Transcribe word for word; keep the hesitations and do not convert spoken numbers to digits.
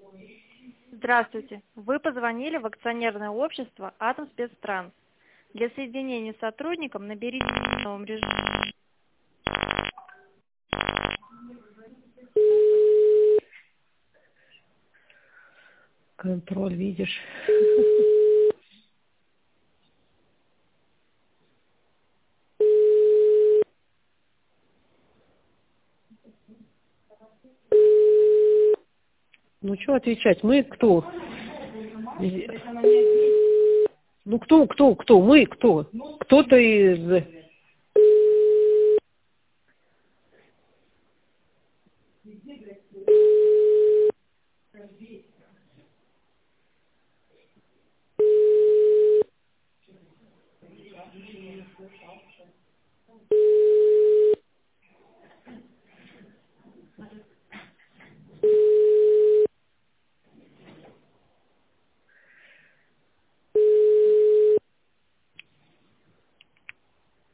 Здравствуйте. Вы позвонили в акционерное общество «Атомспецтранс». Для соединения с сотрудником наберите в новом режиме. Контроль, видишь. Ну, что отвечать? Мы кто? Ну, кто, кто, кто? Мы кто? Кто-то из...